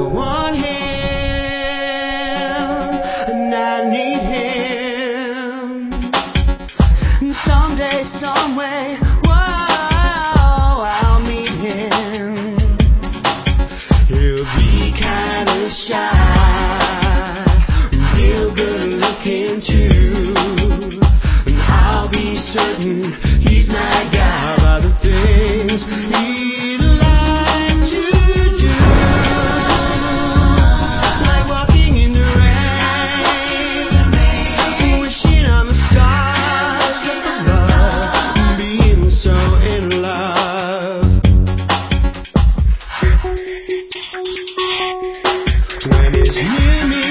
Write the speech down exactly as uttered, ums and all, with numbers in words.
want him, and I need him. And someday, some way, whoa, I'll meet him. He'll be kinda shy, real good looking too, and I'll be certain he's my guy by the things he'd like to do, like walking in the rain, wishing on the stars up above, being so in love. When he's near me,